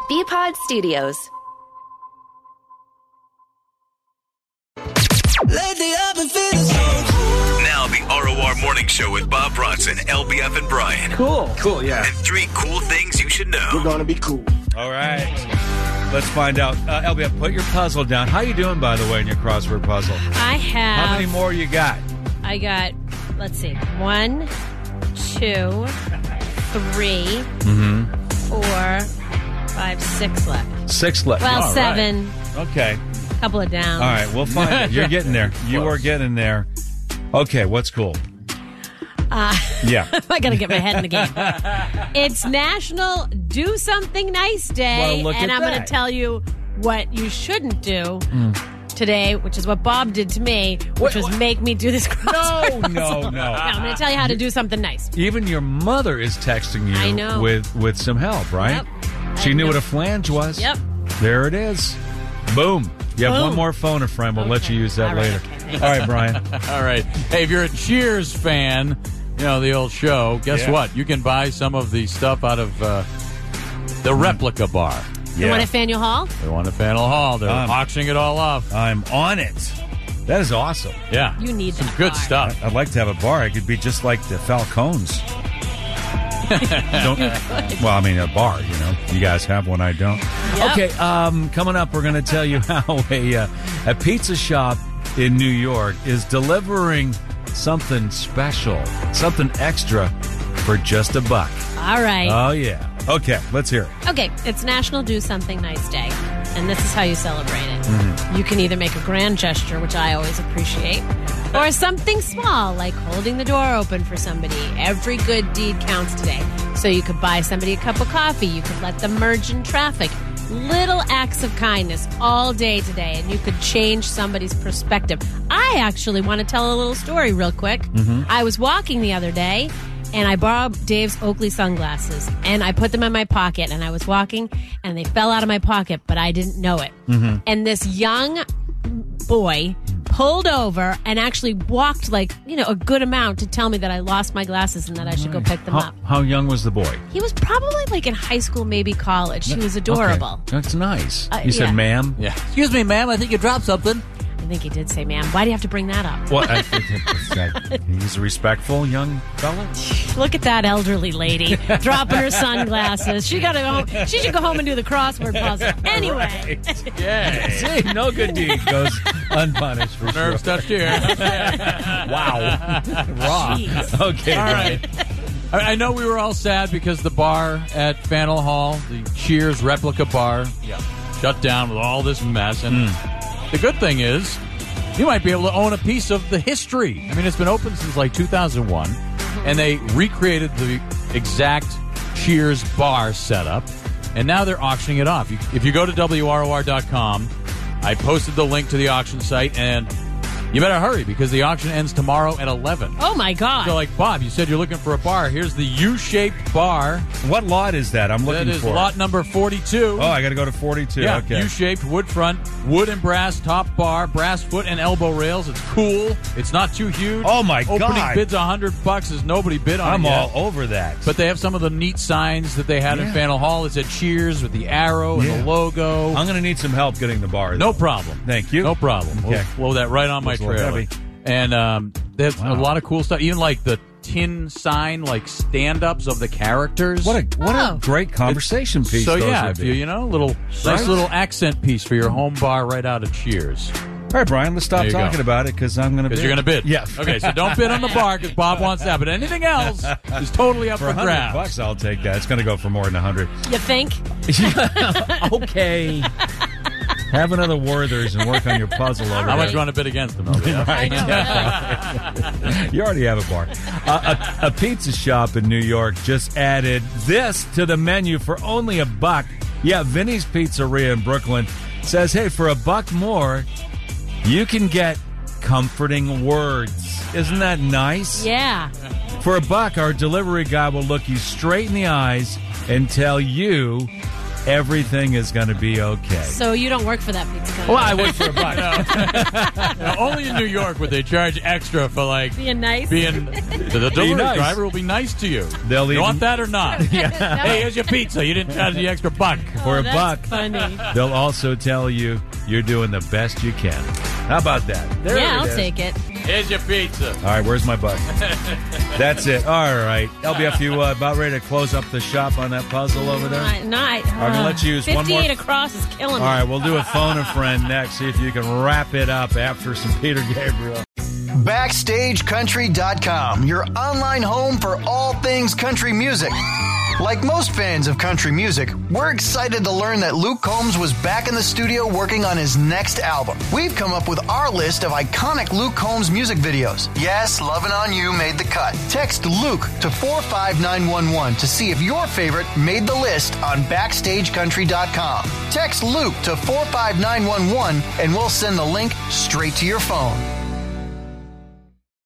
BPod Studios. Now the ROR Morning Show with Bob Bronson, LBF, and Brian. Cool, yeah. And 3 cool things you should know. We're going to be cool. All right. Let's find out. LBF, put your puzzle down. How you doing, by the way, in your crossword puzzle? I have... How many more you got? I got, let's see, 1, 2, 3, 4, 5, 6 left. 6 left. Well, All 7. Right. Okay. A couple of downs. All right, we'll find it. You're getting there. You are getting there. Okay, what's cool? Yeah. I got to get my head in the game. It's National Do Something Nice Day, Well, look and at I'm going that. to tell you what you shouldn't do today, which is what Bob did to me, which was make me do this crossword puzzle. No. No, I'm going to tell you how to do something nice. Even your mother is texting you I know. with some help, right? Yep. She I knew know. what a flange was. Yep. There it is. Boom. You have Boom. one more phone a friend. We'll let you use that All right, later. okay, thanks. All right, Brian. All right. Hey, if you're a Cheers fan, you know, the old show, guess Yeah. what? You can buy some of the stuff out of the replica bar. The one at Faneuil Hall? The one at Faneuil Hall. They're auctioning it all off. I'm on it. That is awesome. Yeah. You need some that good bar. stuff. I'd like to have a bar. It could be just like the Falcones. Well, I mean, a bar, you know. You guys have one, I don't. Yep. Okay, coming up, we're going to tell you how a pizza shop in New York is delivering something special, something extra for just $1. All right. Oh, yeah. Okay, let's hear it. Okay, it's National Do Something Nice Day, and this is how you celebrate it. You can either make a grand gesture, which I always appreciate, or something small, like holding the door open for somebody. Every good deed counts today. So you could buy somebody a cup of coffee. You could let them merge in traffic. Little acts of kindness all day today, and you could change somebody's perspective. I actually want to tell a little story real quick. I was walking the other day, and I borrowed Dave's Oakley sunglasses, and I put them in my pocket, and I was walking, and they fell out of my pocket, but I didn't know it. And this young boy pulled over and actually walked like, a good amount to tell me that I lost my glasses and that I should go pick them up. How young was the boy? He was probably like in high school, maybe college. He was adorable. Okay. That's nice. You yeah. said ma'am? Yeah. Excuse me, ma'am. I think you dropped something. I think he did say, ma'am. Why do you have to bring that up? Well, he's a respectful young fellow. Look at that elderly lady dropping her sunglasses. She got to go. She should go home and do the crossword puzzle. Anyway, Yeah. See, no good deed goes unpunished for sure. Nerves touched here. Wow. Raw. Jeez. Okay, All Brian. right. I know we were all sad because the bar at Faneuil Hall, the Cheers replica bar, shut down with all this mess. And the good thing is, you might be able to own a piece of the history. I mean, it's been open since like 2001, and they recreated the exact Cheers bar setup, and now they're auctioning it off. If you go to WROR.com, I posted the link to the auction site, and you better hurry because the auction ends tomorrow at 11. oh my God. So, like, Bob, you said you're looking for a bar. Here's the U-shaped bar. What lot is that? I'm looking That is for. lot number 42. Oh, I got to go to 42. Yeah, Okay. U-shaped, wood front, wood and brass top bar, brass foot and elbow rails. It's cool. It's not too huge. Oh, my Opening God. bid's $100 as nobody bid on I'm it yet. all over that. But they have some of the neat signs that they had in Yeah. Faneuil Hall. It said Cheers with the arrow and Yeah. the logo. I'm going to need some help getting the bar. No problem. Thank you. No problem. Okay. We'll load that right on my Looks a little trailer. heavy. And they have a Wow. lot of cool stuff. Even like the tin sign, like stand-ups of the characters. What a Oh. great conversation piece. So those yeah, would if be. you little nice Right. little accent piece for your home bar right out of Cheers. All right, Brian, let's stop There you go. talking about it because I'm going to Because you're going to bid. Yeah. Okay, so don't bid on the bar because Bob wants that. But anything else is totally up For for grabs. $100, I'll take that. It's going to go for more than 100. You think? Okay. Have another Werther's and work on your puzzle over How there. much do you want to bid against them? Okay. I know. You already have a bar. A pizza shop in New York just added this to the menu for only $1. Yeah, Vinny's Pizzeria in Brooklyn says, hey, for $1 more, you can get comforting words. Isn't that nice? Yeah. For $1, our delivery guy will look you straight in the eyes and tell you everything is going to be okay. So you don't work for that pizza company. Well, I work for a buck. Only in New York would they charge extra for being nice. The delivery nice. driver will be nice to you. They'll you even- want that or not? No. Hey, here's your pizza. You didn't charge the extra buck. For a that's buck, funny. they'll also tell you you're doing the best you can. How about that? There Yeah, it I'll is. take it. Here's your pizza. All right, where's my buck? That's it. All right. LBF, you about ready to close up the shop on that puzzle over there? I'm going to let you use 58 one more- across is killing All me. right, we'll do a phone a friend next. See if you can wrap it up after some Peter Gabriel. BackstageCountry.com, your online home for all things country music. Like most fans of country music, we're excited to learn that Luke Combs was back in the studio working on his next album. We've come up with our list of iconic Luke Combs music videos. Yes, Lovin' On You made the cut. Text Luke to 45911 to see if your favorite made the list on BackstageCountry.com. Text Luke to 45911 and we'll send the link straight to your phone.